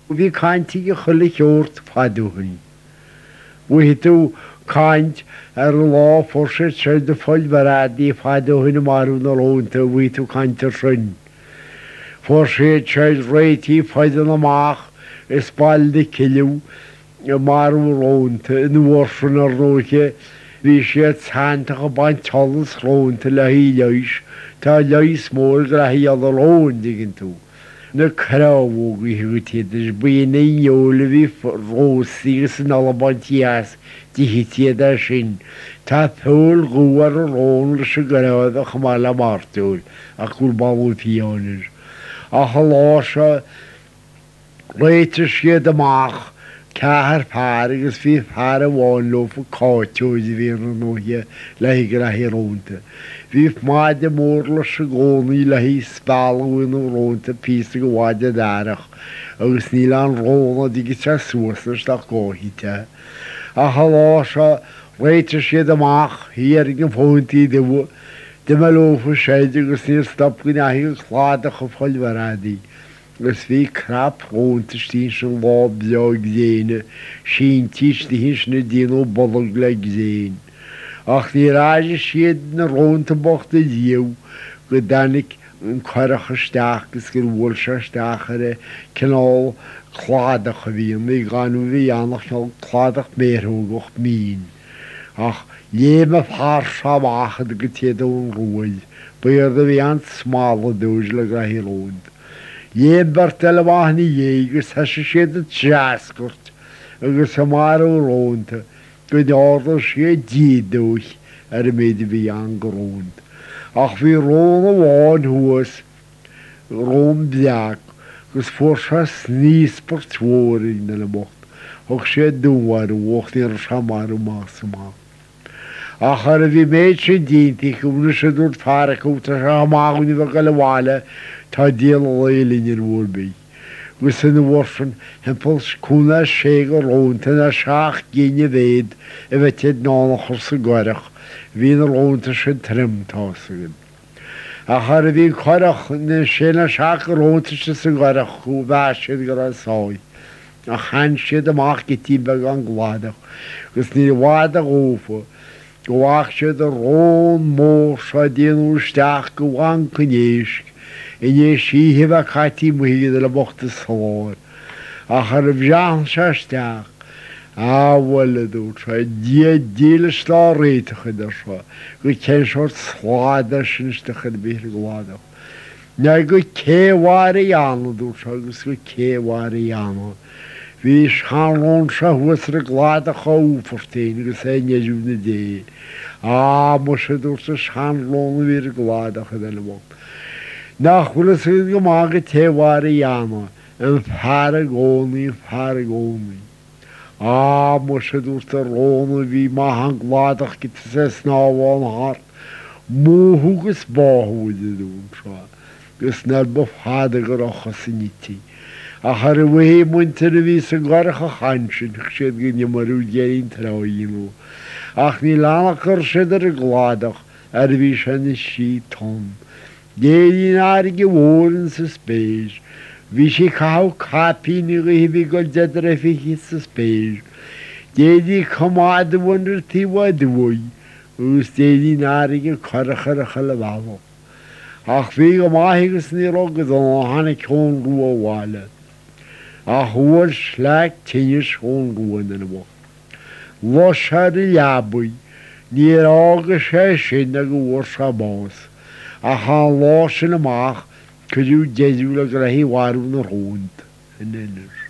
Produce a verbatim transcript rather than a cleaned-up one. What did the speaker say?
Bhí caintigh chuile teoirt fadúhain. Bhuitú caint ar lá fórsa tre de foiil baradí fadúhain marú na lónta bhuitú caintar sin. Fór sé tre réití faidan amach is bailde ciliú marú lónta in bhórsan ar róche bhí sé tánta go baint talas lónta le hí leis tá leis mór gra hí a lón digin tú. Na crábhóga hiútíad is bíana jóla bhí rósaígus an alabhaintías dihítíad a sin. Tá thul gúar a rón le sa grád a chamála martúil a chul báú fiánis. A chalá se réitir siad amach cethar pár agus bhí pár a bháin lo fa cáiteúid bhí an nóthe le higur a hirónta. Bhí máid a mór le sa gcónaí le hí spálaúin ó rónta písa go bháide darach agus níl an róna dig te suasas le cóhíte. A chalá se réitir siad amach híar an fóntaí de bhu de me lofa séide agus níl stop go nethí go chláadach go fáil baradí. Gus bhí crap róntas tí sin lá beag dhéine sin tíis de hís na díanú bolag le dhéin. Ach ní ráide siad na rónta bochta díú go danig an choirecha steach gus gur bhil se steachare cinál chláadach a bhíon í ganú bhí annach nó chláadach méthúgach mín. Ach léime pár sábachad go téadún rúid, buir a bhí an smála dúis le grahí rónd. Léim bertel bhana dhégus he se siad a teascurt agus sa mar ó rónta go dáir sé dídúich ar a méid bhí an go rónd. Ach bhí rón a bháin thuas rón beag gus fór se sníos par tvóring na le bocht, thug sé dúhar bhcht ar sa mar ó más amach. Ach ar a bhí méid sé díntaí chumna sé dúirt fearachúta se hamáganí bh go le bháile tá díal léilín ar bhórbí. Gus in bhórsan hempels cúna sé go rónta na seach gine bhéad a bheith tead nánachar sa goireach, hí na rónta sin trimtásagan. Ach ar a bhí choireach na sé na seach rónta se sa goireach chu bheisiad go a sáid. A chan siad amach go tíbe an gláadach, gus ní bháda gófa, go bhaach siad a rón mór sa díanú steach go bhain cnéisc, iné síthe bheith chaití muíad le bochta sáir. Ach ar a bhean se steach, áhfuile dút se dí díle slá réitecha ar se, go cén seir sláda sinstecha bhír gláadach. Ne go céhhar a dhéanana dút se agus go céhhar a dhéanana. Bhí seanrón se thuas a gláadach á úfartéin agus é neisiú na dé. Á mu sé dút sa seanrón bhír gláadach a le bocht. Nach bhfuil sa go má go téhhar a dhéanana an fear gcónaí fear gcónaí. Á mu sé dút a róna bhí má an gláadach go sé snábháin hart, móthúgus báthúide dún se, gus nel ba fada go rocha san nítí. Ach ar a bhé muintear a bhí sa gcóirecha chainsin siad go nemarú déirn tráíú. Ach ní lánachar siad ar a gláadach ar bhí se na sí tom. Déirín áir go bhórann sa spéis, bhí sé chaú capíní go hí go deidir a fichi sa spéis. Déirí chamáda bhanar tíhha dúi, ús déirín áir go choirechar a chaile bhá. Ach bhí go maithagus ní rogad an hána ceón rua bháile. Ach bhuair sleach tíos ón ruúin na bh. Los se a leabbaí, ní águs sé sin a go bhór sa bás, a há lá sin amach chuú déú le go rahíhharú na rónt in inis.